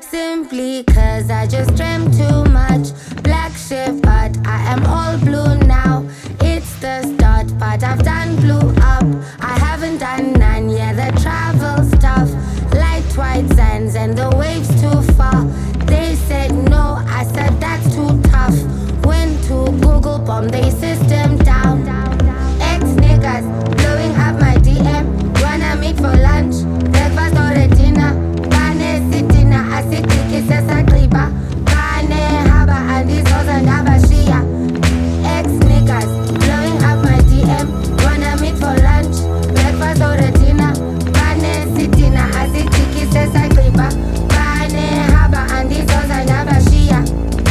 Simply cause I just dreamt too much. Black ship, but I am all blue now. It's the start, but I've done blew up. I haven't done none, yeah, the travel's tough. Light white sands and the waves too far. They said no, I said that's too tough. Went to Google, bomb they system down. Ex niggas blowing up my DM. Wanna meet for lunch, breakfast or a dinner. Bane sitina asitiki sesa kliba. Bane haba and these hoes and abashia. Ex niggas blowing up my DM. Wanna meet for lunch, breakfast or a dinner. Bane sitina asitiki sesa kliba. Bane haba and these hoes and abashia.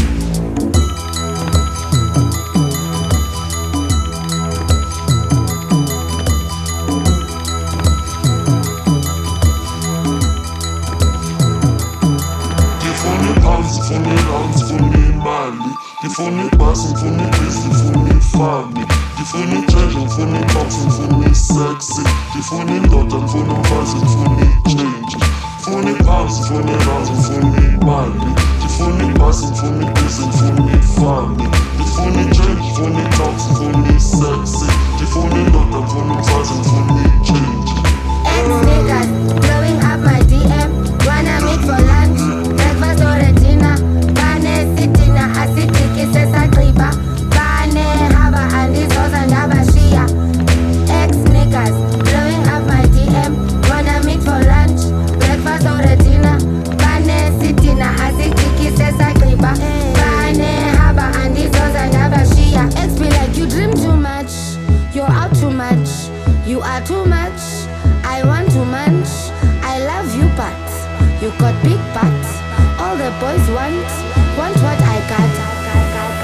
Ngifuna imali, ngifuna ibhasi, ngifuna ibhizi, ngifuna ifami. Ngifuna i-change, ngifuna i-box, ngifuna i-sexy. Ngifuna indoda, ngifuna umfazi, ngifuna i-change. Ngifuna i-pounds, ngifuna i-rounds, ngifuna imali. Ngifuna ibhasi, ngifuna ibhizi, ngifuna ifami. Ngifuna i-change, ngifuna i-box, ngifuna i-sexy. Ngifuna indoda, ngifuna umfazi, ngifuna i-change. Ex-niggas blowing up my DM. Wanna meet for lunch, breakfast or a dinner. Bane sitina asitiki sesa kliba. Bane haba and these hoes and abashia. Ex-niggas blowing up my DM. Wanna meet for lunch, breakfast or a dinner. Bane sitina asitiki sesa kliba. Bane haba and these hoes and abashia. Ex be like you dream too much, you're out too much, you are too much. I want to munch. I love you, but you got big butts. All the boys want what I got.